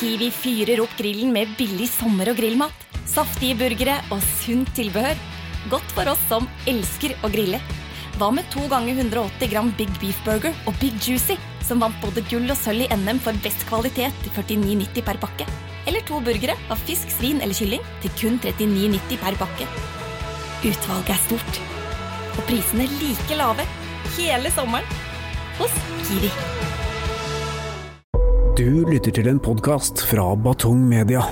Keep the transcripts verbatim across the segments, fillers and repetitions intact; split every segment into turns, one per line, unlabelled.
Kiwi fyrer opp grillen med billig sommer- og grillmat. Saftige burgere og sunt tilbehør. Godt for oss som elsker å grille. Hva med to ganger hundre og åtti gram Big Beef Burger og Big Juicy, som vant både gull og sølv i N M for best kvalitet til førtini nitti per pakke? Eller to burgere av fisk, svin eller kylling til kun trettini nitti per pakke. Utvalget er stort, og prisene like lave hele sommeren hos Kiwi.
Du lytter til en podcast fra Batong Media.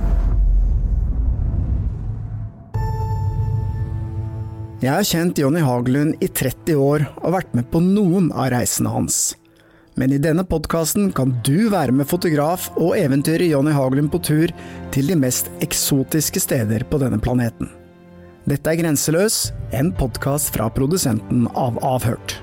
Jeg har kjent Johnny Haglund i tretti år og vært med på noen av reisene hans. Men i denne podcasten kan du være med fotograf og eventyre Johnny Haglund på tur til de mest eksotiske steder på denne planeten. Dette er Grenseløs, en podcast fra produsenten av Avhørt.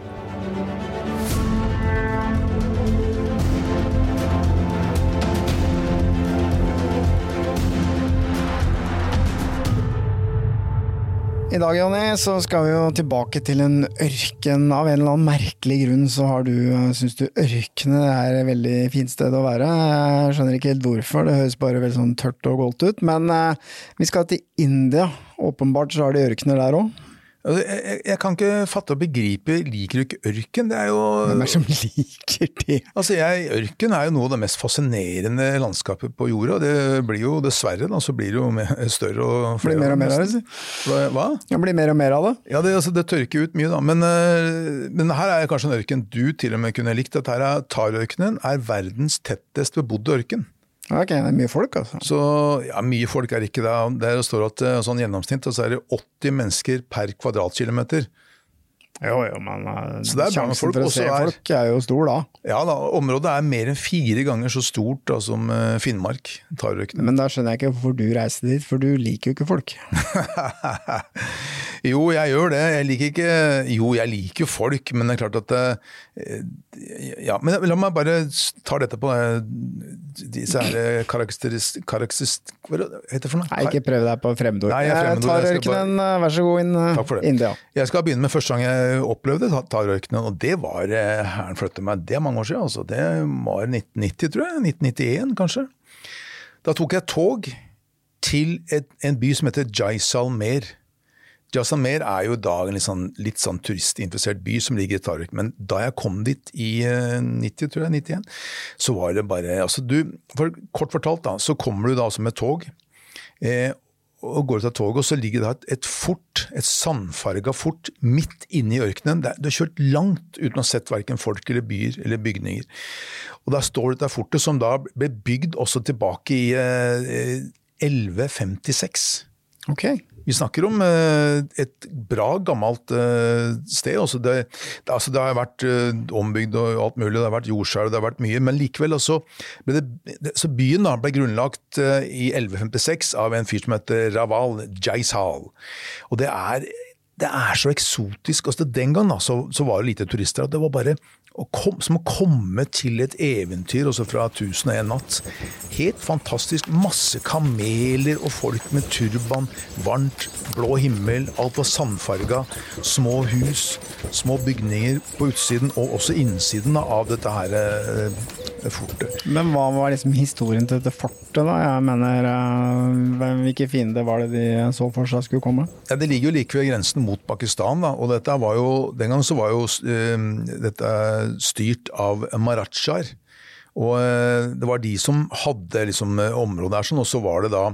I dag, Jonny, så skal vi jo tilbake til en ørken. Av en eller annen merkelig grunn så har du, synes du ørkenet er et veldig fint sted å være. Jeg skjønner ikke helt hvorfor, det høres bare veldig sånn tørt og goldt ut, men uh, vi skal til India. Åpenbart så har de ørkener der også.
Altså, jeg, jeg kan ikke fatte og begripe, liker du ikke ørken? Det er jo...
Hvem er som liker det?
Altså, jeg, ørken er jo noe av det mest fascinerende landskapet på jorda. Det blir jo dessverre, da, så blir det jo mer, større og flere.
Blir mer og mer av det,
Hva? Hva?
Ja, blir mer og mer av det.
Ja, det, altså, det tørker ut mye da, men, men her er kanskje en ørken du til og med kunne likt. At her er Thar-ørkenen er verdens tettest bebodde ørken.
Ok, det er mye folk altså.
Så, ja, mye folk er ikke det. Der står at sånn gjennomsnitt, og så er det åtti mennesker per kvadratkilometer.
Jo, jo, men
så det er
sjansen
folk,
for å se
er,
folk er jo stor da.
Ja da, området er mer enn fire ganger så stort da, som uh, Finnmark, Thar-ørkenen.
Men da skjønner jeg ikke hvorfor du reiste dit, for du liker jo ikke folk.
Jo, jeg gjør det. Jeg liker ikke... Jo, jeg liker folk, men det er klart at... Uh, ja, men la meg bare ta dette på uh, disse her karakterist... karakterist hva heter det for noe?
Nei, ikke prøv deg på fremmedord.
Nei, jeg er fremmedord.
Jeg tar ørkenen, bare... vær så god inn uh, India.
Jeg skal begynne med første gang jeg opplevde Thar-ørkenen, og det var uh, herren flyttet meg, det er mange år siden, altså. Det var nitten nitti, tror jeg, nitten nittien kanskje. Da tok jeg tog til et, en by som heter Jaisalmer. Jaisalmer er jo da en litt sånn, litt sånn turistinteressert by som ligger i Thar-ørkenen, men da jeg kom dit i uh, nitti, tror jeg, nittien, så var det bare, altså du, for, kort fortalt da, så kommer du da altså med tog, eh, og går ut av toget, og så ligger det et, et fort, et sandfarget fort, midt inne i ørkenen. Du har kjørt langt uten å ha sett hverken folk eller byer eller bygninger. Og der står dette fortet som da ble bygd også tilbake i eh, elleve femtiseks.
Ok.
Vi snakker om eh, et bra gammelt eh, sted. Altså det, det, altså det har vært eh, ombygd og alt mulig, det har vært jordskjelv, det har vært mye, men likevel altså, ble det, så byen da ble grunnlagt eh, i elleve femtiseks av en fyr som heter Raval Jaisal. Og det er, det er så eksotisk. Altså den gang da, så, så var det lite turister, at det var bare å kom, som å komme til et eventyr også fra tusen og en natt. Helt fantastisk, masse kameler og folk med turban, varmt, blå himmel, alt var sandfarget, små hus, små bygninger på utsiden og også innsiden av dette her eh, fortet.
Men hva var liksom historien til dette fortet da? Jeg mener, uh, hvilke fiender var det de så for seg skulle komme?
Ja, det ligger jo like ved grensen mot Pakistan da, og dette var jo, den gang så var jo uh, dette styrt av Maratjar, og uh, det var de som hadde liksom området her sånn, og så var det da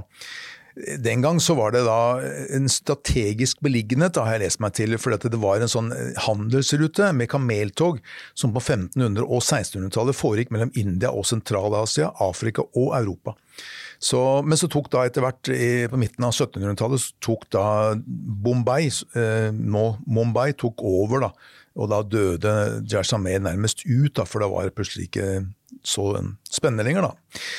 den gang så var det da en strategisk beliggenhet, da har jeg lest meg til, for det var en sånn handelsrute med kameltog som på femtenhundre- og sekstenhundretallet foregikk mellom India og Sentral-Asia, Afrika og Europa. Så, men så tok da etter hvert i, på midten av syttenhundretallet så tok da Bombay, eh, nå Mumbai tok over da, og da døde Jaisalmer nærmest ut da, for det var plutselig ikke så spennende lenger da.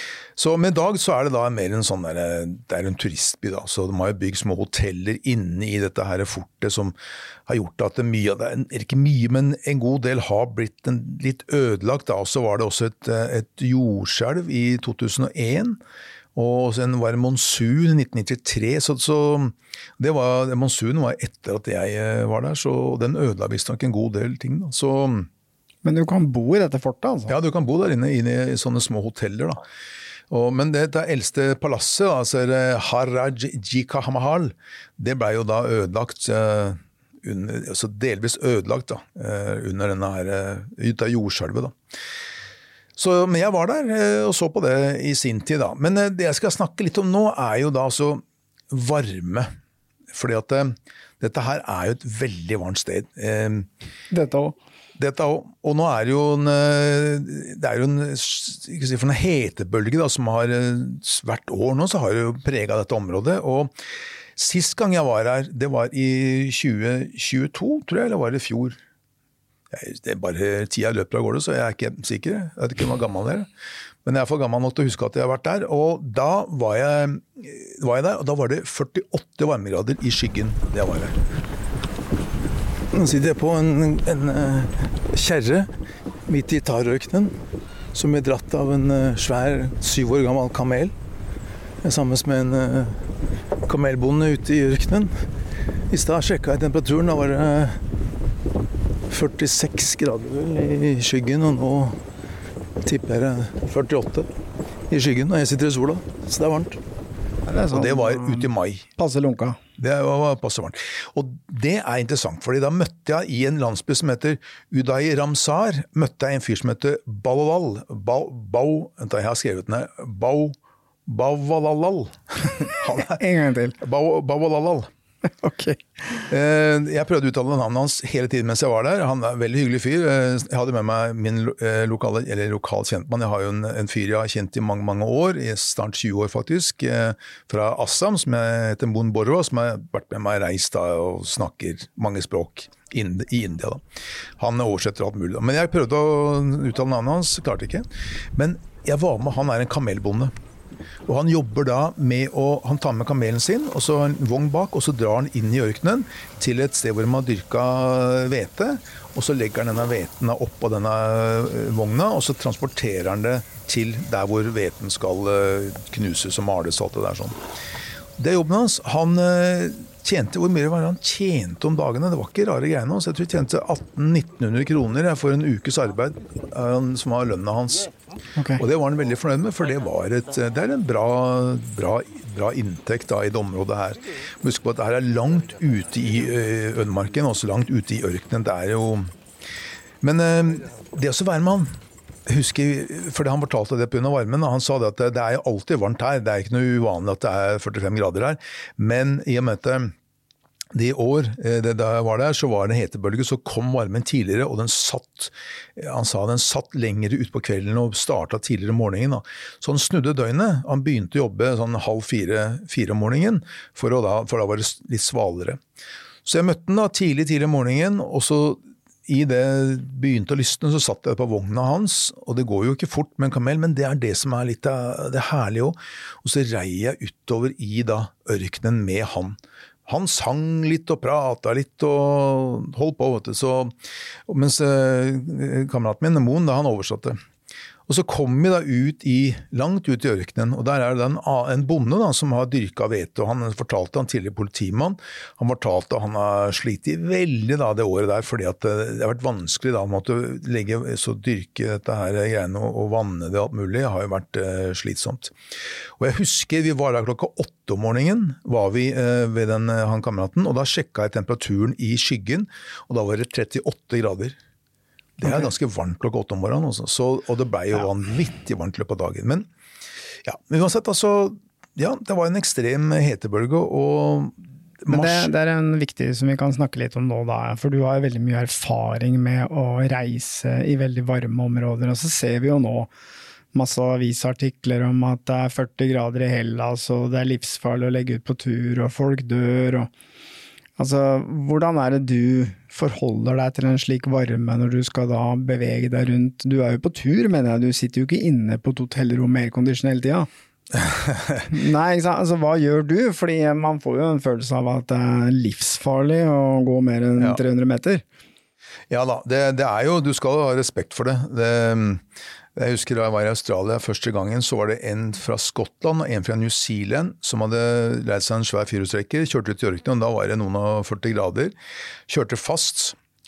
Så med dag så er det da mer en sånn der, det er en turistby da, så de har jo bygd små hoteller inne i dette her fortet som har gjort at det mye av det, er ikke mye, men en god del har blitt en, litt ødelagt da, og så var det også et, et jordskjelv i to tusen og en, og så var det monsun i nitten nittitre, så, så det var, monsunen var etter at jeg var der, så den ødela visst nok en god del ting da, så...
Men du kan bo i dette fortet altså?
Ja, du kan bo der inne, inne i sånne små hoteller da. Og, men det, det eldste palasset, altså Haraj Jika Mahal, det ble jo da ødelagt, uh, under, altså delvis ødelagt da, uh, under denne her, uh, ut av jordskjelvet da. Så, men jeg var der uh, og så på det i sin tid da. Men uh, det jeg skal snakke litt om nå er jo da altså varme. Fordi at uh, dette her er jo et veldig varmt sted. Uh,
dette også.
Dette, og nå er det jo en, det er jo en, ikke si, for en hetebølge da, som har hvert år nå, så har det jo preget dette området, og sist gang jeg var her, det var i tjue tjueto, tror jeg, eller var det i fjor? Det er bare tida løper av gårde, så jeg er ikke sikker, jeg vet ikke hvor gammel det er, men jeg er for gammel nok til å huske at jeg har vært der, og da var jeg, var jeg der, og da var det førtiåtte varmegrader i skyggen, det var jeg. Nå sitter jeg på en, en, en kjerre midt i Tarørkenen, som er dratt av en svær syv år gammel kamel. Jeg er sammen med en uh, kamelbonde ute i ørkenen. I stad sjekket jeg temperaturen, da var det førtiseks grader i skyggen, og nå tipper jeg førtiåtte i skyggen, og jeg sitter i sola, så det er varmt. Det er sånn, og det var ute i mai.
Passe lunka.
Det var passe varmt. Og det er interessant, fordi da møtte jeg i en landsby som heter Uday Ramsar, møtte jeg en fyr som heter Balolal. Bau, bau, vent da, jeg har skrevet den her. Bau, Bauvalalal.
En gang til.
Bau, Bauvalalal.
Ok.
Jeg prøvde å uttale navnet hans hele tiden mens jeg var der. Han er en veldig hyggelig fyr. Jeg hadde med meg min lokale, eller lokal kjentmann. Jeg har jo en, en fyr jeg har kjent i mange, mange år, i snart tjue år faktisk, fra Assam, som heter Mon Borro, som har vært med meg reist da, og snakker mange språk i India. Da. Han oversetter alt mulig. Da. Men jeg prøvde å uttale navnet hans, klarte ikke. Men jeg var med, han er en kamelbonde. Og han jobber da med å, han tar med kamelen sin, og så en vogn bak, og så drar han inn i ørkenen til et sted hvor man dyrker hvete, og så legger han denne hveten opp på denne vogna, og så transporterer han det til der hvor hveten skal knuses og males og alt det der sånn. Det er jobben hans. Han tjente, hvor mye var det han tjente om dagene? Det var ikke rare greiene, så jeg tror jeg tjente atten til nitten hundre kroner for en ukes arbeid, som var lønna hans. Okay. Og det var han veldig fornøyd med, for det, var et, det er en bra, bra, bra inntekt da, i det området her. Husk på at det her er langt ute i ødemarken, også langt ute i ørkenen. Det er jo... Men det å så være med han, husker, fordi han fortalte det på grunn av varmen, han sa det at det er alltid varmt her, det er ikke noe uvanlig at det er førtifem grader her, men i og med at det år det da jeg var der, så var det en hetebølge, så kom varmen tidligere, og den satt, han sa den satt lengre ut på kvelden og startet tidligere om morgenen. Da. Så han snudde døgnet, han begynte å jobbe sånn halv fire, fire om morgenen, for, å da, for da var det litt svalere. Så jeg møtte han da tidlig, tidlig om morgenen, og så i det begynte å lysne, så satt jeg på vogna hans, og det går jo ikke fort med en kamel, men det er det som er litt av det herlige også. Og så rei jeg utover i da ørkenen med han. Han sang litt og pratet litt og holdt på, vet du, så, mens eh, kameraten min, Mon, da han oversatte. Og så kom vi da ut i, langt ut i ørkenen, og der er det en, en bonde da, som har dyrket hvete, og han fortalte, han tidligere politimann, han fortalte at han har slitt i veldig da, det året der, fordi at det har vært vanskelig da, han måtte legge, så dyrke dette her greiene og, og vanne det alt mulig, har jo vært eh, slitsomt. Og jeg husker, vi var der klokka åtte om morgenen, var vi eh, ved den, han kameraten, og da sjekket jeg temperaturen i skyggen, og da var det trettiåtte grader. Det er ganske varmt klokka åtte om morgenen også, så, og det ble jo ja. vanvittig varmt løpet av dagen. Men ja, men uansett, altså, ja, det var en ekstrem hetebølge, og
Men det, det er en viktig som vi kan snakke litt om nå da, for du har jo veldig mye erfaring med å reise i veldig varme områder, og så ser vi jo nå masse avisartikler om at det er førti grader i Hellas, og det er livsfarlig å legge ut på tur, og folk dør, og altså, hvordan er det du forholder deg til en slik varme når du skal da bevege deg rundt? Du er jo på tur, mener jeg, du sitter jo ikke inne på et hotellrom med aircondition hele tiden. Nei, ikke sant? Altså, hva gjør du? Fordi man får jo en følelse av at det er livsfarlig å gå mer enn ja. tre hundre meter.
Ja da, det, det er jo, du skal ha respekt for det. Det Jeg husker da jeg var i Australia første gangen, så var det en fra Skottland og en fra New Zealand som hadde leid seg en svær firehjulstrekker, kjørte ut i ørkenen, og da var det noen av førti grader, kjørte fast,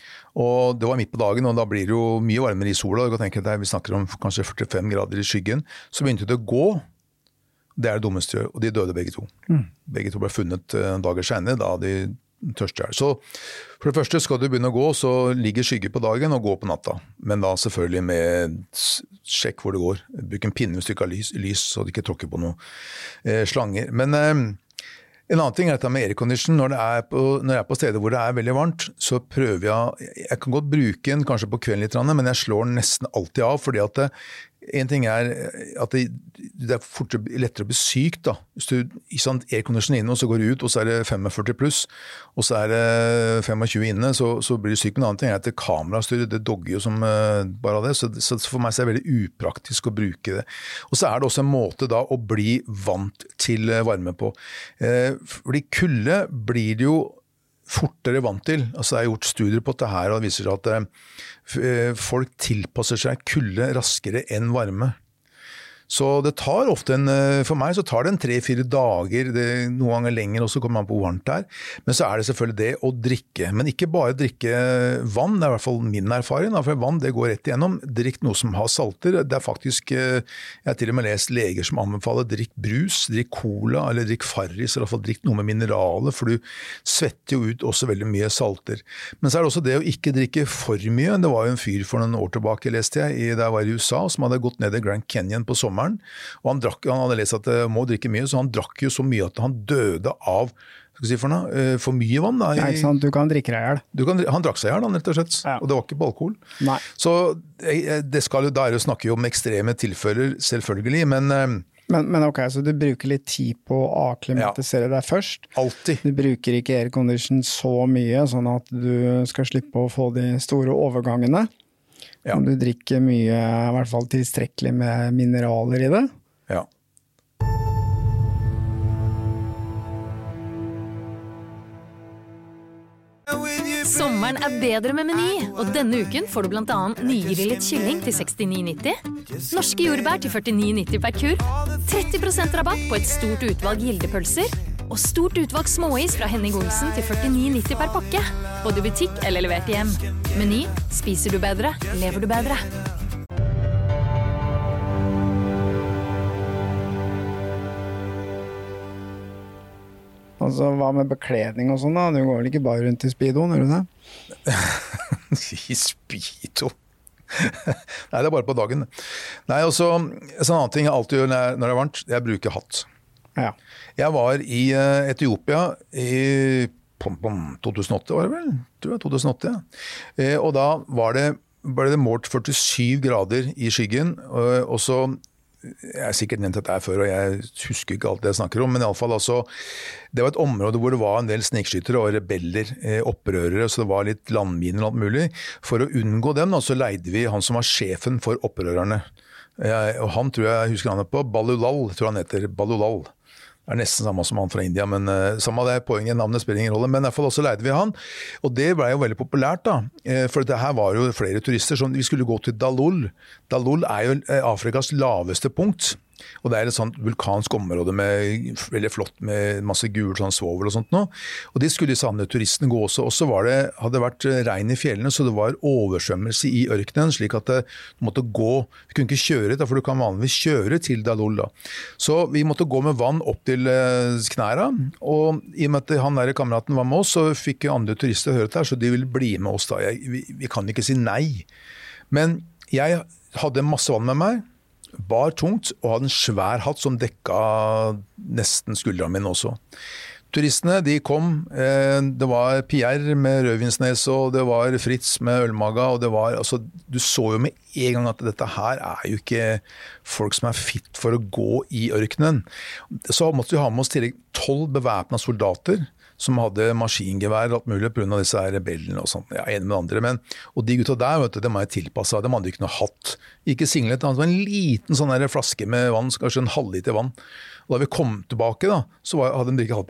og det var midt på dagen, og da blir det jo mye varmere i sola, og jeg tenker at vi snakker om kanskje førtifem grader i skyggen, så begynte det å gå, Det er det dummeste gjør, og de døde begge to. Mm. Begge to ble funnet dager senere, da de tørste er. Så for det første skal du begynne å gå, så ligger skygge på dagen og gå på natta. Men da selvfølgelig med sjekk hvor det går. Bruk en pinne hvis du ikke har lys, lys så du ikke tråkker på noen eh, slanger. Men eh, en annen ting er dette med aircondition. Når, når jeg er på steder hvor det er veldig varmt, så prøver jeg, jeg kan godt bruke den kanskje på kvelden litt, men jeg slår den nesten alltid av, fordi at det, en ting er at det, det er fortere, lettere å bli syk da. Hvis du ikke sant, aircondition inne, og så går du ut, og så er det førtifem pluss, og så er det tjuefem inne, så, så blir du syk. Men en annen ting er at det kamerastyret, det dogger jo som uh, bare av det, så, så for meg så er det veldig upraktisk å bruke det. Og så er det også en måte da å bli vant til varme på. Uh, fordi kulde blir det jo fortere vant til. Altså jeg har gjort studier på dette her, og det viser seg at uh, folk tilpasser seg kulde raskere enn varme. Så det tar ofte en, for meg så tar det en tre-fire dager, det, noen ganger lenger, og så kommer man på hvor varmt det er. Men så er det selvfølgelig det å drikke, men ikke bare drikke vann, det er i hvert fall min erfaring, for vann det går rett igjennom. Drikk noe som har salter, det er faktisk, jeg har til og med lest leger som anbefaler drikk brus, drikk cola, eller drikk Farris, eller i hvert fall drikk noe med mineraler, for du svetter jo ut også veldig mye salter. Men så er det også det å ikke drikke for mye. Det var jo en fyr for noen år tilbake, leste jeg, da jeg var i U S A, som hadde gått ned i Grand Canyon på sommeren, og han, drakk, han hadde lest at det må drikke mye, så han drakk jo så mye at han døde av skal si for, noe, for mye vann. Da, i,
ja, ikke sant? Du kan drikke deg ihjel. Han drakk seg ihjel, rett og slett, ja. Og det var ikke på alkohol. Nei. Så det skal jo, da er det å snakke om ekstreme tilfeller, selvfølgelig, men Men, men ok, så du bruker litt tid på å akklimatisere deg først.
Alltid.
Du bruker ikke aircondition så mye, sånn at du skal slippe å få de store overgangene. Ja. Du drikker mye, i hvert fall tilstrekkelig med mineraler i det.
Ja.
Sommeren er bedre med Meny, og denne uken får du blant annet nygrillet kylling til sekstini nitti, norske jordbær til førtini nitti per kurv, tretti prosent rabatt på et stort utvalg gildepølser, og stort utvalg småis fra Henning Olsen til førtini nitti per pakke, både i butikk eller levert hjem. Meny, spiser du bedre, lever du bedre.
Altså, hva med bekledning og sånn da? Du går vel ikke bare rundt i speedo, gjør du det?
I speedo? Nei, det er bare på dagen. Nei, og så, en sånn annen ting jeg alltid gjør når det er varmt, jeg bruker hatt.
Ja.
Jeg var i uh, Etiopia i pom, pom, to tusen og åtte, var det vel? Tror jeg, to tusen og åtte, ja. Eh, og da var det, var det målt førtisju grader i skyggen, og, og så jeg har sikkert nevnt dette her før, og jeg husker ikke alt det jeg snakker om, men i alle fall altså, det var et område hvor det var en del snikskyttere og rebeller, eh, opprørere, så det var litt landminer og alt mulig. For å unngå dem da, så leide vi han som var sjefen for opprørerne. Jeg, og han tror jeg husker han på, Balulal, tror han heter, Balulal. Det er nesten samme som han fra India, men uh, samme det er poenget, navnet spiller ingen rolle, men i hvert fall også leide vi han, og det ble jo veldig populært da, eh, for det her var jo flere turister, så vi skulle gå til Dalol. Dalol er jo eh, Afrikas laveste punkt, og det er et sånt vulkansk område med veldig flott, med masse gul sånn svovel og sånt nå, og de skulle disse andre turistene gå også, og så var det, hadde det vært regn i fjellene, så det var oversvømmelse i ørkenen, slik at det måtte gå, vi kunne ikke kjøre da, for du kan vanligvis kjøre til Dalol da. Så vi måtte gå med vann opp til knæra, og i og med at han der kameraten var med oss, så fikk andre turister høre det her, så de ville bli med oss da. Jeg, vi, vi kan ikke si nei. Men jeg hadde masse vann med meg, bar tungt, og hadde en svær hatt som dekka nesten skuldra min også. Turistene, de kom, eh, det var Pierre med rødvinsnes, og det var Fritz med ølmaga, og det var, altså, du så jo med en gang at dette her er jo ikke folk som er fit for å gå i ørkenen. Så måtte vi ha med oss tillegg tolv bevæpna soldater, som hadde maskingevær og alt mulig på grunn av disse rebellene og sånt, ja, en med andre, men, og de gutta der, vet du, de var tilpasset, de hadde ikke noe hatt, ikke singlet, det var en liten sånn der flaske med vann, kanskje en halvliter vann, og da vi kom tilbake da, så var, hadde de drikket halvparten.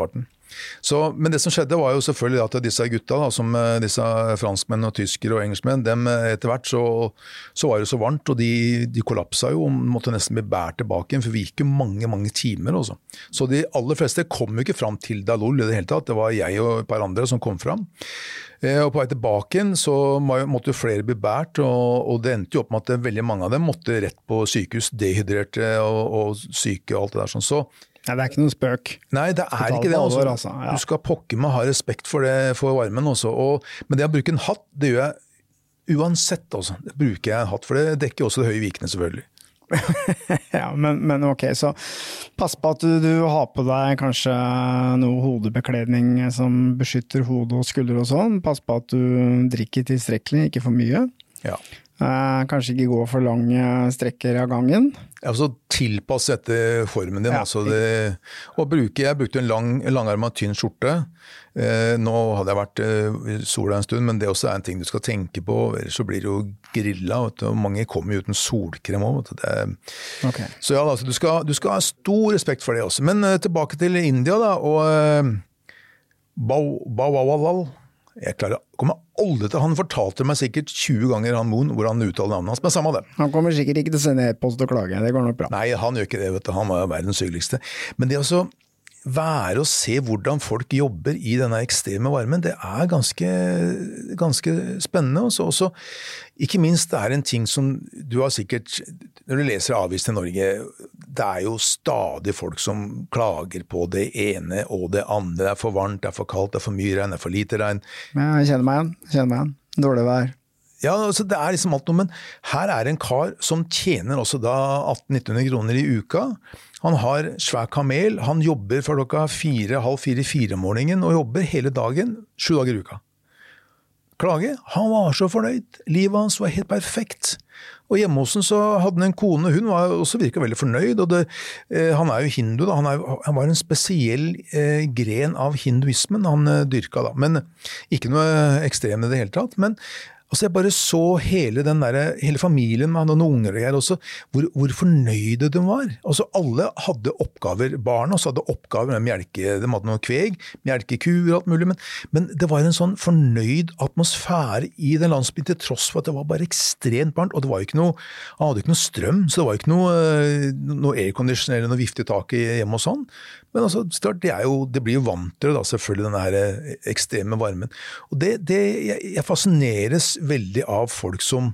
Så, men det som skjedde var jo selvfølgelig at disse gutta, da, som disse franskmenn og tyskere og engelskmenn, dem etter hvert så, så var det så varmt, og de, de kollapsa jo og måtte nesten bli bært tilbake, for vi gikk jo mange, mange timer også. Så de aller fleste kom jo ikke fram til Dalol i det hele tatt, det var jeg og et par andre som kom fram. Og på vei tilbake så måtte jo flere bli bært, og, og det endte jo opp med at veldig mange av dem måtte rett på sykehus, dehydrerte og, og syke og alt det der sånn. Så
Nei, det er ikke noen spøk.
Nei, det er ikke det.
Alvor,
altså.
altså. Ja.
Du skal pokke med ha respekt for, det, for varmen også. Og, men det å bruke en hatt, det gjør jeg uansett. Altså. Det bruker jeg en hatt, for det dekker også det høye vikene selvfølgelig.
ja, men, men ok, så pass på at du, du har på deg kanskje noe hodebekledning som beskytter hode og skulder og sånn. Pass på at du drikker tilstrekkelig, ikke for mye.
Ja.
Eh, kanskje ikke gå for lange strekker av gangen.
Altså tilpasse etter formen din.
Ja.
Altså det, og bruke, jeg brukte en lang, langarmet tynn skjorte. Eh, nå hadde jeg vært eh, i sola en stund, men det også er en ting du skal tenke på. Ellers så blir det jo grilla. Vet du, og mange kommer jo uten solkrem også. Vet du. Det,
Okay.
Så ja, altså, du, skal, du skal ha stor respekt for det også. Men eh, tilbake til India da, og eh, Bawawalal. Jeg klarer, kommer aldri til, han fortalte meg sikkert tjue ganger han Moon, hvor han uttaler navnet hans, men samme det.
Han kommer sikkert ikke til å sende e-post og klage, det går nok bra.
Nei, han gjør ikke det, vet du. Han var jo verdens hyggeligste. Men det å være og se hvordan folk jobber i denne ekstreme varmen, det er ganske, ganske spennende. Også, også, ikke minst det er en ting som du har sikkert, når du leser avis til Norge, det er jo stadig folk som klager på det ene og det andre. Det er for varmt, det er for kaldt, det er for mye regn, det er for lite regn.
Men jeg kjenner meg igjen, kjenner meg igjen. Dårlig vær.
Ja, altså det er liksom alt noe, men her er en kar som tjener også da atten til nitten hundre kroner i uka. Han har svær kamel, han jobber fra klokka fire, halv fire, fire morgenen, og jobber hele dagen, sju dager i uka. Klage, han var så fornøyd, livet hans var helt perfekt. Og hjemme hos han så hadde han en kone, hun var også virket veldig fornøyd, og det, eh, han er jo hindu da, han, er, han var en spesiell eh, gren av hinduismen han eh, dyrka da, men ikke noe ekstrem i det hele tatt, men altså jeg bare så hele den der, hele familien med han og noen unger og greier også, hvor, hvor fornøyde de var. Altså alle hadde oppgaver, barna også hadde oppgaver med melke, de hadde noe kveg, melkekuer og alt mulig, men, men det var en sånn fornøyd atmosfære i den landsbyen til tross for at det var bare ekstremt varmt, og det var ikke noe, han hadde ikke noe strøm, så det var ikke noe, noe aircondition eller noe vifte tak hjemme og sånn. Men altså, det, er jo, det blir jo vant til da, selvfølgelig denne her ekstreme varmen. Og det, det jeg, jeg fascineres veldig av folk som,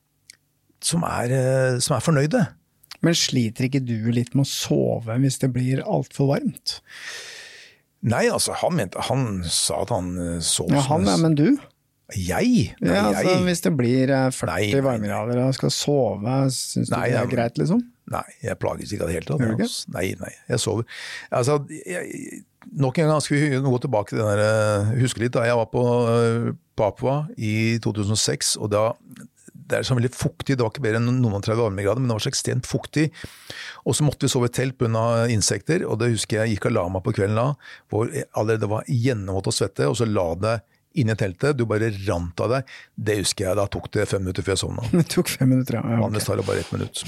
som, er, som er fornøyde.
Men sliter ikke du litt med å sove hvis det blir alt for varmt?
Nei, altså, han mente, han sa at han sov.
Ja, han, ja, men du?
Jeg? Nei,
ja, altså,
jeg.
Hvis det blir førti
Nei,
varmegrader og skal sove, synes du
nei,
det er
ja,
greit liksom?
Nei, jeg plages ikke av det hele tatt.
Gjør du ikke?
Altså. Nei, nei, jeg sover. Altså, jeg, nok en gang skal vi gå tilbake til den der, huske litt da, jeg var på Papua i to tusen og seks, og da, det er så veldig fuktig, det var ikke bedre enn noen og tretti varmegrader, men det var så ekstremt fuktig, og så måtte vi sove i telt på grunn av insekter, og det husker jeg gikk og la meg på kvelden da, hvor jeg allerede var gjennomvåt og svette, og så la det inne i teltet, du bare rant av deg, det husker jeg, da tok det fem minutter før jeg sovna.
Det tok fem minutter, ja. ja
Vanligvis tar det bare ett minutt.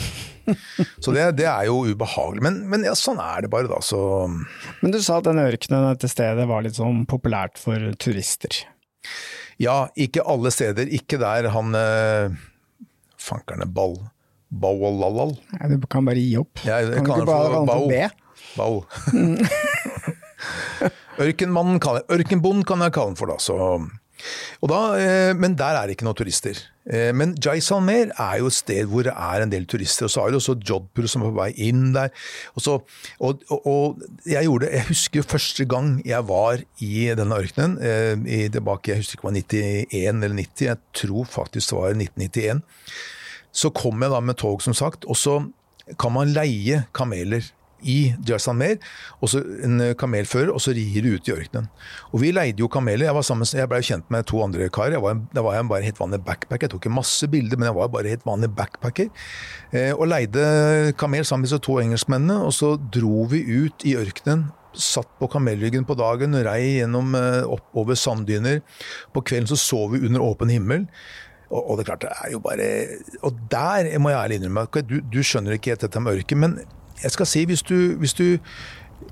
Så det, det er jo ubehagelig, men, men ja, sånn er det bare da, så...
Men du sa at denne ørkenen dette stedet var litt sånn populært for turister.
Ja, ikke alle steder, ikke der han, eh, fankerne, ball, Bawalal.
Nei, du kan bare gi opp.
Jeg, jeg
kan du
kan
ikke bare kalle
Bao.
det
Bao. Ørkenmannen, ørkenbonden kan jeg kalle den for da, så... Og da, eh, men der er det ikke noen turister. Eh, men Jaisalmer er jo et sted hvor det er en del turister, og så har du også Jodhpur som er på vei inn der. Og, så, og, og, og jeg gjorde det, jeg husker første gang jeg var i denne ørkenen, eh, i tilbake, jeg husker ikke om det var nittien eller nitti, jeg tror faktisk det var nitten nittien. Så kom jeg da med tog som sagt, og så kan man leie kameler i Jaisalmer, og så en kamelfører, og så rir du ut i ørkenen. Og vi leide jo kameler, jeg var sammen, jeg ble kjent med to andre karer, jeg var, da var jeg bare helt vanlig backpacker, jeg tok ikke masse bilder, men jeg var bare helt vanlig backpacker, eh, og leide kamel sammen med disse to engelskmennene, og så dro vi ut i ørkenen, satt på kamelryggen på dagen, rei gjennom opp over sanddyner, på kvelden så sov vi under åpen himmel, og, og det er klart, det er jo bare, og der må jeg ærlig innrømme, du, du skjønner ikke helt dette med ørken, men jeg skal si, hvis du, hvis du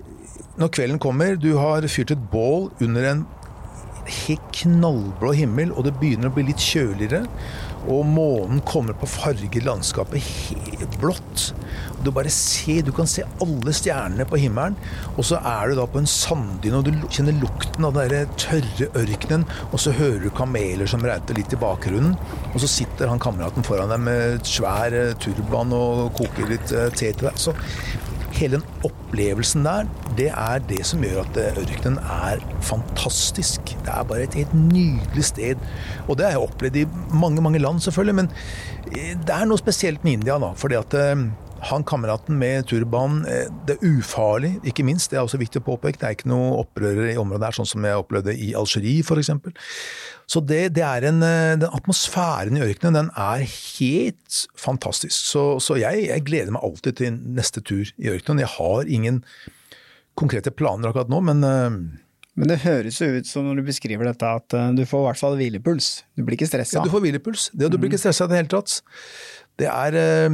når kvelden kommer, du har fyrt et bål under en helt knallblå himmel, og det begynner å bli litt kjøligere, og månen kommer på farger landskapet helt blått. Du bare ser, du kan se alle stjernene på himmelen, og så er du da på en sanddyne, og du kjenner lukten av den der tørre ørkenen, og så hører du kameler som reiter litt i bakgrunnen, og så sitter han kameraten foran deg med svær turban og koker litt te til deg. Så hele den opplevelsen der, det er det som gjør at ørkenen er fantastisk. Det er bare et helt nydelig sted. Og det har jeg opplevd i mange, mange land selvfølgelig, men det er noe spesielt med India da, fordi at han kameraten med turban, det er ufarlig, ikke minst, det er også viktig å påpeke. Det er ikke noe opprører i området der, sånn som jeg opplevde i Algerie for eksempel. Så det, det er en, den atmosfæren i ørkenen, den er helt fantastisk. Så, så jeg, jeg gleder meg alltid til neste tur i ørkenen. Jeg har ingen konkrete planer akkurat nå, men...
Men det høres jo ut som når du beskriver dette, at du får i hvert fall hvilepuls. Du blir ikke stresset.
Ja, du får hvilepuls. Det, du blir ikke stresset i det hele tatt. Det er...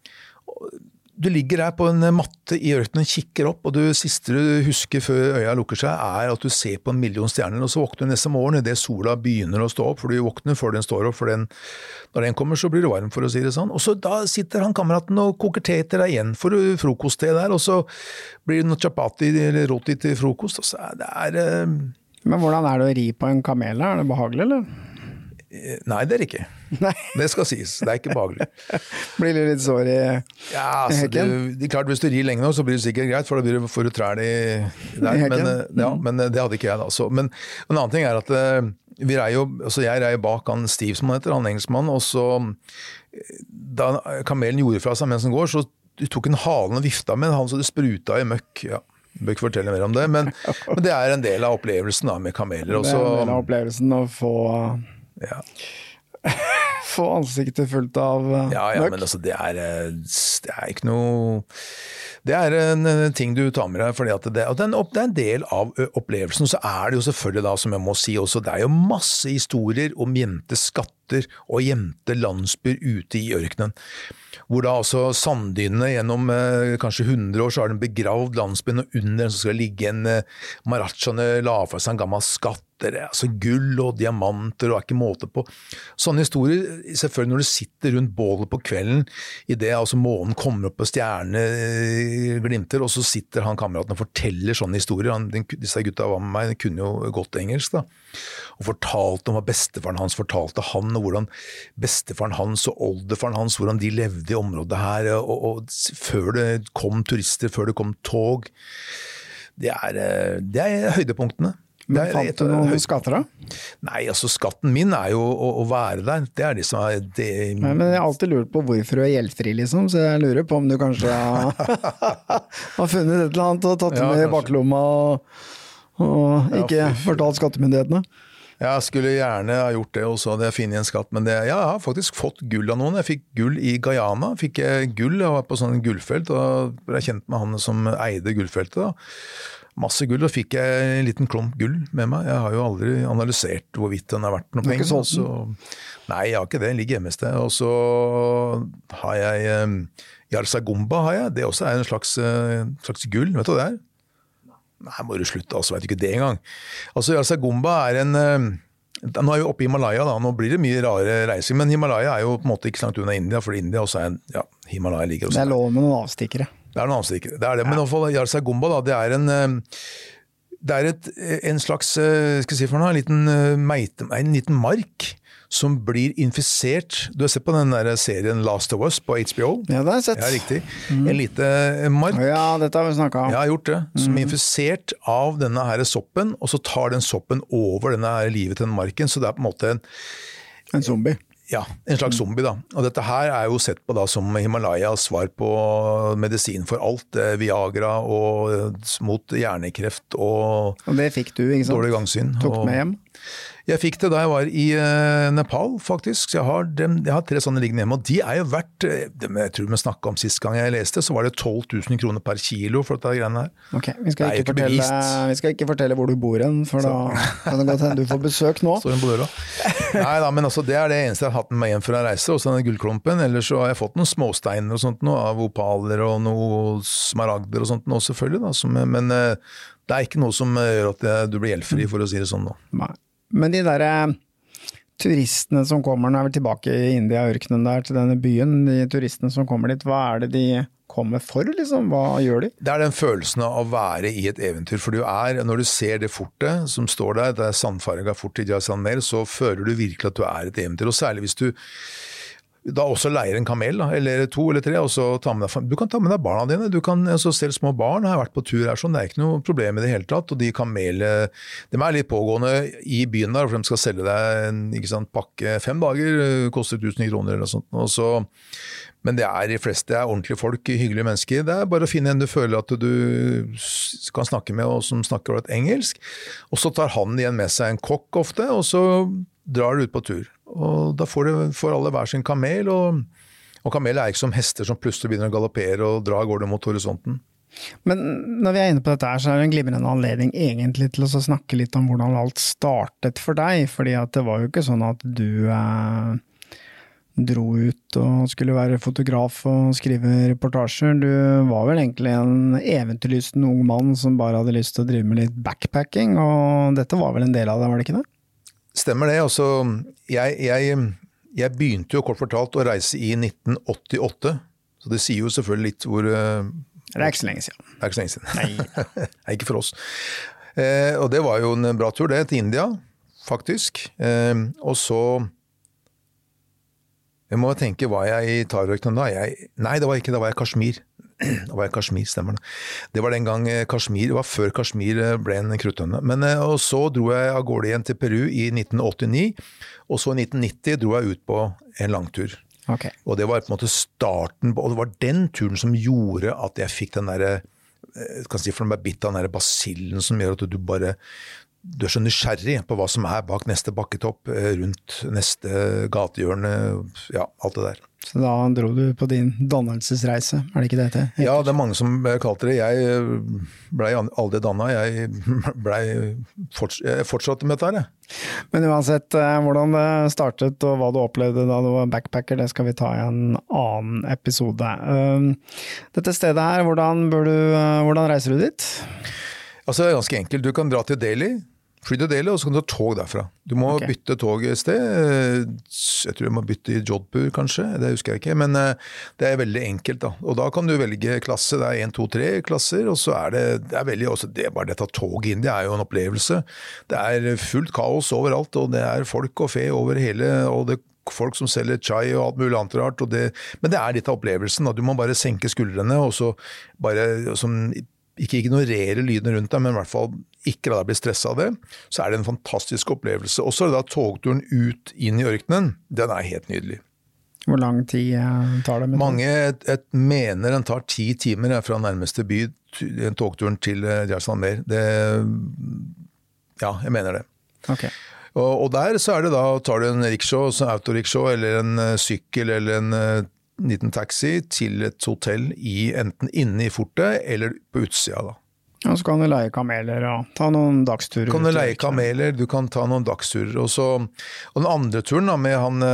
Du ligger der på en matte i ørkenen, kikker opp, og det siste du husker før øya lukker seg, er at du ser på en million stjerner, og så våkner du neste morgen i det sola begynner å stå opp, for du våkner før den står opp, for den, når den kommer så blir du varm, for å si det sånn. Og så da sitter han kameraten og koker te til deg igjen for frokostte der, og så blir det noe chapati eller roti til frokost, og så er det er...
Men hvordan er det å ri på en kamel? Er det behagelig, eller?
Nei, det er ikke.
Nei.
Det skal sies, det er ikke behagelig.
Blir det litt sår i,
ja, altså,
i hekken?
Det, det er klart, hvis du rir lenge nå, så blir det sikkert greit, for da blir det for du trær i der,
I
men,
mm.
ja, men det hadde ikke jeg da. Så. Men en annen ting er at vi reier jo, altså jeg reier bak han Steve som han heter, han engelskmann, og så da kamelen gjorde fra seg mens den går, så du tok en halen og vifta med han, så det spruta i møkk, ja. Jeg bør ikke fortelle mer om det, men, men det er en del av opplevelsen da, med kameler. Også.
Det er en del av opplevelsen å få...
Ja.
Få ansiktet fullt av uh,
ja, ja,
møkk.
Men altså, det er, det er ikke noe... Det er en ting du tar med deg, fordi at det, at det er en del av opplevelsen, så er det jo selvfølgelig da, som jeg må si også, det er jo masse historier om gjemte skatter og gjemte landsbyer ute i ørkenen. Hvor da altså sanddynene gjennom eh, kanskje hundre år så har den begravd landsbyen, og under den så skal det ligge en eh, Maharajane la fra seg en gammel skatt, altså gull og diamanter og er ikke måte på. Sånne historier, selvfølgelig når du sitter rundt bålet på kvelden, i det altså månen kommer opp på stjerne glimter, og så sitter han kameraten og forteller sånne historier. Han, den, disse gutta var med meg, de kunne jo godt engelsk da, og fortalte om hva bestefaren hans fortalte han, og hvordan bestefaren hans og oldefaren hans, hvordan de levde i området her, og, og før det kom turister, før det kom tog. Det er, det er høydepunktene.
Men fant du noen skatter da?
Nei, altså skatten min er jo å, å være der. Det er det som er det...
Nei, men jeg har alltid lurt på hvorfor du er gjeldfri liksom, så jeg lurer på om du kanskje har, har funnet et eller annet og tatt det ja, med i baklomma og, og ikke ja, fortalt skattemyndighetene.
Jeg skulle gjerne ha gjort det, og så hadde jeg funnet en skatt, men det, ja, jeg har faktisk fått gull av noen. Jeg fikk gull i Guyana, fikk jeg gull, jeg var på sånn gullfelt, og ble kjent med han som eide gullfeltet da. Masse gull, og fikk jeg en liten klump gull med meg. Jeg har jo aldri analysert hvorvidt den har vært noe penger.
Sånn.
Så, nei, jeg har ikke det, den ligger hjemme i sted. Og så har jeg um, Yarsagumba, har jeg. Det også er en slags, uh, slags gull, vet du hva det er? Nei, må du slutte, altså, vet du ikke det engang. Altså, Yarsagumba er en... Uh, nå er vi oppe i Himalaya da, nå blir det mye rare reiser, men Himalaya er jo på en måte ikke langt unna India, for India også er en, ja, Himalaya ligger også.
Det er lov med noen avstikkere.
Det er noen avstikkere, det er det, men i hvert fall Yarsagumba da, det er en, det er et, en slags, skal jeg si for noe, en liten, meite, en liten mark som blir infisert. Du har sett på den der serien Last of Us på H B O?
Ja, det har jeg sett.
Ja, riktig. Mm. En liten mark.
Ja, dette har vi snakket om.
Ja, jeg har gjort det. Som er infisert av denne her soppen, og så tar den soppen over denne her livet til den marken, så det er på en måte en...
En zombie.
Ja, en slags zombie da. Og dette her er jo sett på da som Himalayas svar på medisin for alt. Viagra og mot hjernekreft og...
Og det fikk du, ikke sant?
Dårlig gangsyn.
Tok
og,
med hjem?
Jeg fikk det da jeg var i uh, Nepal, faktisk. Så jeg har, dem, jeg har tre sånne liggende hjemme, og de er jo verdt, dem, jeg tror vi snakket om sist gang jeg leste, så var det tolv tusen kroner per kilo for dette greiene her.
Ok, vi skal, ikke fortelle, vi skal ikke fortelle hvor du bor hen, for så. Da kan det godt hende du får besøk nå.
Står den på døra. Nei da, men altså, det er det eneste jeg har hatt med hjem for å reise, og så denne gullklumpen, ellers så har jeg fått noen småsteiner og sånt, noe av opaler og noe smaragder og sånt, nå selvfølgelig da, som, men uh, det er ikke noe som gjør at du blir gjeldfri, for å si det sånn nå.
Nei. Men de der eh, turistene som kommer, nå er vi tilbake i India-ørkenen der, til denne byen, de turistene som kommer dit, hva er det de kommer for, liksom? Hva gjør de?
Det er den følelsen av å være i et eventyr, for du er, når du ser det fortet som står der, det er sandfarget fort i Jaisalmer, så føler du virkelig at du er et eventyr, og særlig hvis du da også leier en kamel, da, eller to eller tre, og så ta med deg, du kan ta med deg barna dine, du kan, altså selv små barn har vært på tur her, sånn, det er ikke noe problem i det hele tatt, og de kamele, de er litt pågående i byen der, for de skal selge deg en ikke sant, pakke fem dager, koster tusen kroner eller sånt, og så, men det er de fleste, det er ordentlige folk, hyggelige mennesker, det er bare å finne en du føler at du kan snakke med, og som snakker et engelsk, og så tar han igjen med seg en kokk ofte, og så drar du ut på tur. Og da får, det, får alle hver sin kamel, og, og kamel er ikke som hester som plutselig begynner å galoppere og dra går det mot horisonten.
Men når vi er inne på dette her, så er det en glimrende anledning egentlig til å snakke litt om hvordan alt startet for deg, fordi at det var jo ikke sånn at du eh, dro ut og skulle være fotograf og skrive reportasjer. Du var vel egentlig en eventyrlysten ung mann som bare hadde lyst til å drive med litt backpacking, og dette var vel en del av det, var det ikke det?
Stemmer det, altså jeg, jeg, jeg begynte jo kort fortalt å reise i nitten åttiåtte, så det sier jo selvfølgelig litt hvor...
Det er ikke så lenge siden.
Det er ikke så lenge siden.
Nei.
Nei, ikke for oss. Eh, og det var jo en bra tur det, til India, faktisk. Eh, og så... Jeg må tenke, var jeg i Thar-ørkenen da? Jeg, nei, det var ikke, da var jeg i Kashmir. Da var jeg i Kashmir, stemmer det. Det var den gang Kashmir, det var før Kashmir ble en kruttønne. Men og så dro jeg av gårde igjen til Peru i nitten åttini, og så i nitten nitti dro jeg ut på en langtur.
Okay.
Og det var på en måte starten, og det var den turen som gjorde at jeg fikk den der, kan si for den ble bitt av den der basillen som gjør at du bare, du er så nysgjerrig på hva som er bak neste bakketopp, rundt neste gatehjørne, ja, alt det der.
Så da dro du på din dannelsesreise, er det ikke det til?
Ja, det er mange som kalte det. Jeg ble aldri dannet, jeg ble forts fortsatte med dette her.
Men uansett, hvordan det startet og hva du opplevde da du var backpacker, det skal vi ta i en annen episode. Dette stedet her, hvordan, bør du, hvordan reiser du dit?
Altså, det er ganske enkelt. Du kan dra til Delhi, fly til Delhi, og så kan du ta tog derfra. Du må okay. bytte tog et sted. Jeg tror du må bytte i Jodhpur, kanskje. Det husker jeg ikke, men det er veldig enkelt da. Og da kan du velge klasse. Det er en, to, tre klasser, og så er det, det er veldig, også det er bare dette toget inn, det er jo en opplevelse. Det er fullt kaos overalt, og det er folk og fe over hele, og det folk som selger chai og alt mulig annet rart, og det, men det er litt av opplevelsen. Da. Du må bare senke skuldrene, og så bare som ikke ignorere lyden rundt deg, men i hvert fall ikke la deg bli stresset av det, så er det en fantastisk opplevelse. Og så er det da togturen ut inn i ørkenen, den er helt nydelig.
Hvor lang tid tar det? Med
Mange et, et mener den tar ti timer fra nærmeste by, togturen til Jaisalmer. Det, ja, jeg mener det.
Ok.
Og, og der så er det da, tar du en riksjå, en autoriksjå, eller en sykkel, eller en liten taxi til et hotell i, enten inne i fortet eller på utsida da.
Og så kan du leie kameler og ta noen dagsturer.
Kan du leie kameler, du kan ta noen dagsturer. Og, så, og den andre turen da, med han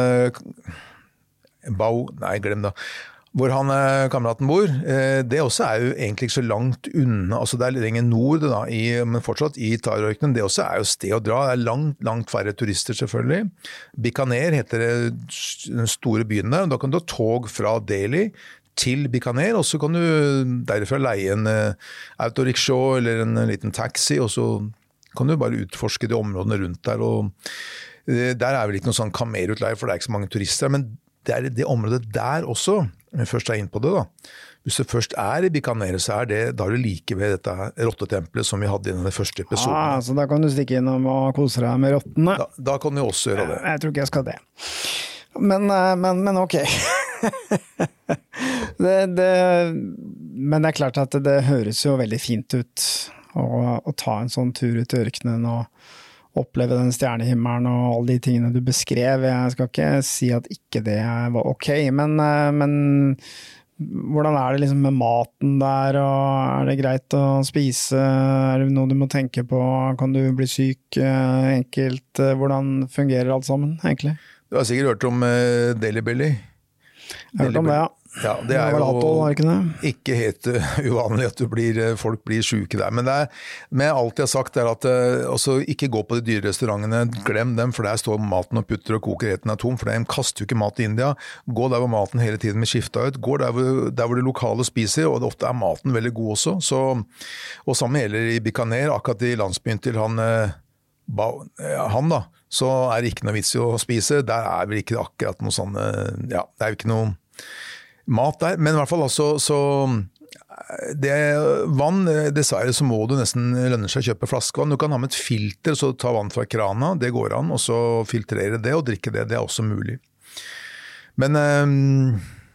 Bau, nei glem da, hvor han kameraten bor, det også er jo egentlig ikke så langt unna, altså det er lenger nord da, i, men fortsatt i Thar-ørkenen, det også er jo sted å dra, det er langt, langt færre turister selvfølgelig. Bikaner heter det, den store byen der, da kan du ha tog fra Delhi til Bikaner, og så kan du derfra leie en autoriksjå eller en liten taxi, og så kan du bare utforske de områdene rundt der, og der er vel ikke noen sånn kamelutleie, for det er ikke så mange turister, men det er det området der også, når vi først er inn på det da, hvis du først er i Bikaner, så er det, da er du like ved dette rottetempelet som vi hadde i den første episoden.
Ah, så da kan du stikke innom og kose deg med rottene.
Da, da kan du også gjøre det.
Jeg, jeg tror ikke jeg skal det. Men, men, men ok. det, det, men det er klart at det, det høres jo veldig fint ut å, å ta en sånn tur ut i ørkenen og, oppleve den stjernehimmelen og alle de tingene du beskrev. Jeg skal ikke si at ikke det var ok, men, men hvordan er det liksom med maten der, og er det greit å spise? Er det noe du må tenke på? Kan du bli syk enkelt? Hvordan fungerer alt sammen, egentlig?
Du har sikkert hørt om uh, Daily Belly?
Jeg har hørt om det, ja.
Ja, det er jo
atol, ikke, det?
Ikke helt uvanlig at du blir, folk blir syke der, men det er, med alt jeg har sagt er at altså, ikke gå på de dyre restaurantene, glem dem, for der står maten og putter og koker, retten er tom, for de kaster jo ikke mat i India. Gå der hvor maten hele tiden med skifta ut, gå der hvor, der hvor de lokale spiser, og ofte er maten veldig god også. Så, og samme gjelder i Bikaner, akkurat i landsbyen til han, han da, så er det ikke noe vits i å spise, der er vel ikke akkurat noe sånn, ja, det er jo ikke noe mat der, men i hvert fall altså, så det vann, dessverre så må du nesten lønne seg å kjøpe flaskevann. Du kan ha med et filter, så ta vann fra krana, det går an, og så filtrere det og drikke det, det er også mulig. Men um,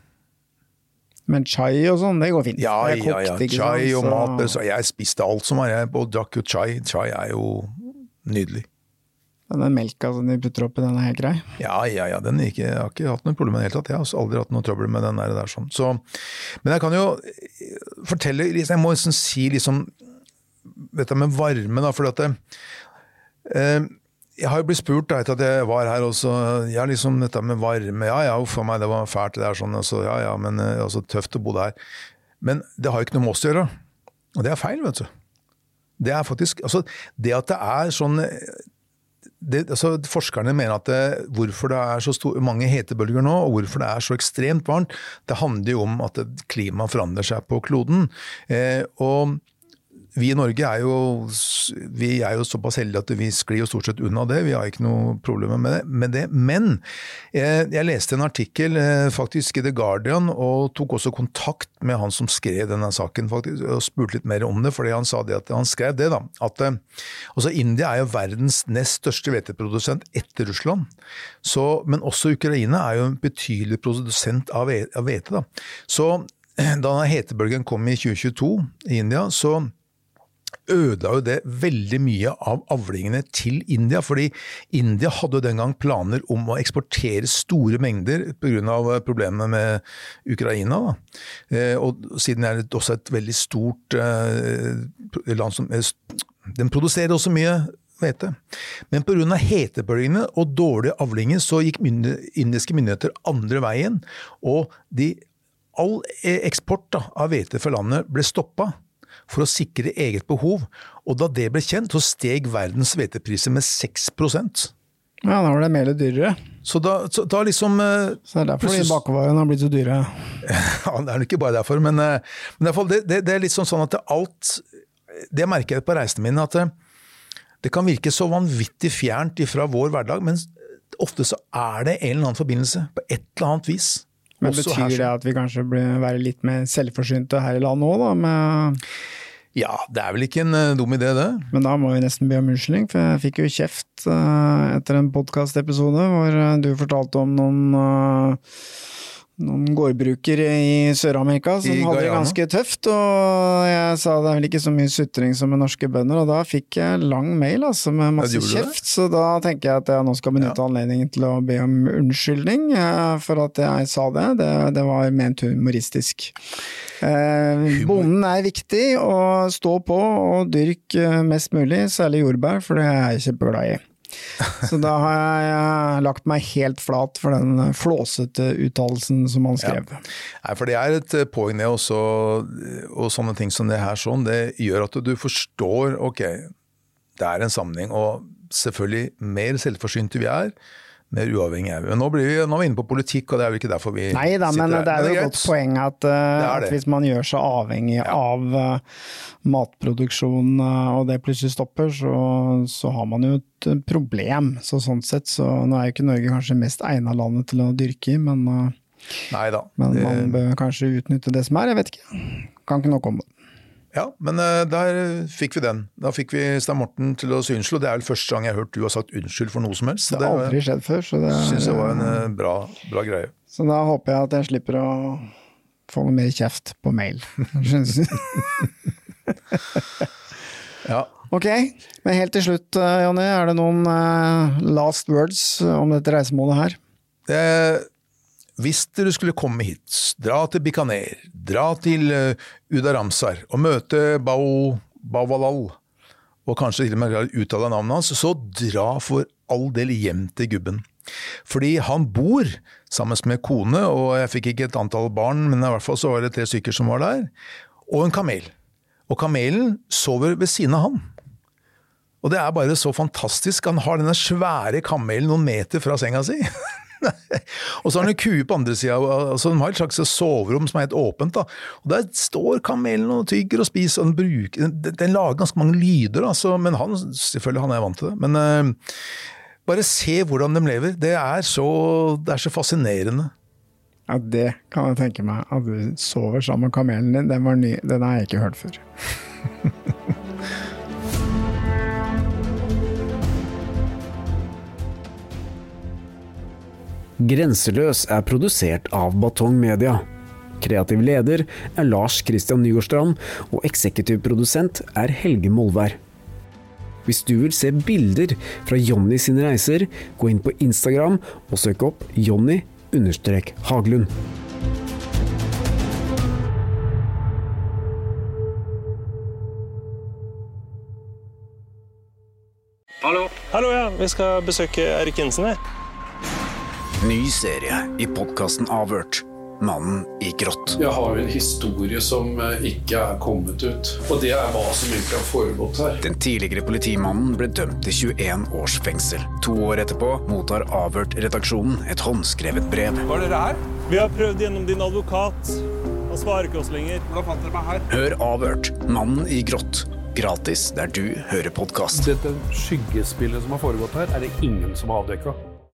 Men chai og sånn, det går fint.
Ja, ja, ja, chai og mat, så jeg spiste alt som var, jeg og drakk jo chai, chai er jo nydelig.
Den melka som de putter opp i, den er helt grei?
Ja, ja, ja, den ikke, jeg har ikke hatt noe problem med det helt tatt. Jeg har aldri hatt noe trøbbel med den der, der sånn. Så, men jeg kan jo fortelle, jeg må liksom si liksom, dette med varme da, for at det, eh, jeg har jo blitt spurt da, etter at jeg var her, og så, ja, liksom dette med varme, ja, ja, for meg det var fælt det der sånn, og så, ja, ja, men altså, tøft å bo der. Men det har jo ikke noe med oss å gjøre, og det er feil, vet du. Det er faktisk, altså, det at det er sånn, Det, altså, forskerne mener at det, hvorfor det er så stor, mange hetebølger nå, og hvorfor det er så ekstremt varmt, det handler jo om at klimaet forandrer seg på kloden. Eh, og vi i Norge er jo, vi er jo såpass heldige at vi sklir jo stort sett unna det, vi har ikke noe problemer med det. Med det. Men eh, jeg leste en artikkel eh, faktisk i The Guardian, og tok også kontakt med han som skrev denne saken faktisk, og spurte litt mer om det, fordi han sa det at han skrev det da, at eh, også India er jo verdens nest største hveteprodusent etter Russland, så, men også Ukraina er jo en betydelig produsent av hvete da. Så da hetebølgen kom i tjue tjueto i India, så ødela jo det veldig mye av avlingene til India, fordi India hadde jo den gang planer om å eksportere store mengder på grunn av problemet med Ukraina da. Eh, og siden er det også et veldig stort eh, land som, eh, den produserer også mye hvete. Men på grunn av hetebølgene og dårlige avlinger så gikk mynde, indiske myndigheter andre veien, og de, all eksport da, av hvete fra landet ble stoppet for å sikre eget behov, og da det ble kjent, så steg verdens hvetepriser med seks prosent.
Ja, da var det mer dyrere.
Så da, så, da liksom...
Så det er derfor de bakvarene har blitt så dyre.
Ja, det er ikke bare derfor, men, men i hvert fall, det, det, det er litt sånn, sånn at det alt, det merker jeg på reisene mine, at det, det kan virke så vanvittig fjernt ifra vår hverdag, men ofte så er det en eller annen forbindelse, på et eller annet vis.
Men betyr det at vi kanskje blir være litt mer selvforsynte her i landet også da? Med
ja, det er vel ikke en uh, dum idé det.
Men da må vi nesten be om unnskyldning, for jeg fikk jo kjeft uh, etter en podcast-episode hvor uh, du fortalte om noen, uh, noen gårdbrukere i Sør-Amerika som I hadde det ganske tøft, og jeg sa det er vel ikke så mye sutring som med norske bønder, og da fikk jeg lang mail altså, med masse ja, kjeft, så da tenker jeg at jeg nå skal benytte ja. anledningen til å be om unnskyldning uh, for at jeg sa det, det, det var ment humoristisk. Eh, bonden er viktig å stå på og dyrke mest mulig, særlig jordbær, for det er jeg kjempeglad i. Så da har jeg lagt meg helt flat for den flåsete uttalelsen som han skrev.
Ja. Nei, for det er et poeng det også, og sånne ting som det her sånn, det gjør at du forstår, ok, det er en sammenheng, og selvfølgelig mer selvforsynte vi er, mer uavhengig er vi. Men nå, blir vi, nå er vi inne på politikk, og det er jo ikke derfor vi
Nei da, men det er jo et godt poeng at, uh,
at
hvis man gjør seg avhengig ja. av uh, matproduksjon, uh, og det plutselig stopper, så, så har man jo et problem. Så sånn sett, så nå er jo ikke Norge kanskje mest egnet landet til å dyrke i, men, uh,
Neida,
men
det...
man bør kanskje utnytte det som er, jeg vet ikke. Kan ikke nok om det.
Ja, men uh, der fikk vi den. Da fikk vi Stein Morten til å si unnskyld, og det er vel første gang jeg har hørt du har sagt unnskyld for noe som helst.
Det har aldri skjedd før, så det er,
synes jeg var en uh, bra, bra greie.
Så da håper jeg at jeg slipper å få noe mer kjeft på mail. ja. Ok, men helt til slutt, Jonny, er det noen uh, last words om dette reisemålet her?
Eh, hvis dere skulle komme hit, dra til Bikaner, dra til uh, Udaramsar og møte Bao, Baovalal, og kanskje til og med uttale navnet hans, så dra for all del hjem til gubben. Fordi han bor sammen med kone, og jeg fikk ikke et antall barn, men i hvert fall så var det tre stykker som var der, og en kamel. Og kamelen sover ved siden av han. Og det er bare så fantastisk. Han har denne svære kamelen noen meter fra senga si. Og så har han en kue på andre siden, altså de har et slags soverom som er helt åpent da. Og der står kamelen og tygger og spiser, og den, bruker, den, den lager ganske mange lyder, altså. Men han, selvfølgelig han er vant til det. Men uh, bare se hvordan de lever, det er så, det er så fascinerende.
Ja, det kan jeg tenke meg. At du sover sammen med kamelen din, den var ny, den har jeg ikke hørt før.
Grenseløs er produsert av Batong Media. Kreativ leder er Lars Christian Nygårdstrand, og eksekutiv produsent er Helge Molvær. Hvis du vil se bilder fra Jonny sine reiser, gå inn på Instagram og søk opp Jonny understrek Haglund.
Hallo. Hallo, ja. Vi skal besøke Erik Jensen her.
Ny serie i podcasten Avhørt. Mannen i grått.
Jeg har jo en historie som ikke er kommet ut, og det er hva som egentlig har foregått her.
Den tidligere politimannen ble dømt til tjueen års fengsel. To år etterpå mottar Avhørt-redaksjonen et håndskrevet brev.
Hva er dere her? Vi har prøvd gjennom din advokat. Han svarer ikke oss lenger. Hvordan fant dere meg her?
Hør Avhørt. Mannen i grått. Gratis der du hører podcast.
Dette skyggespillet som har foregått her, er det ingen som har avdekket.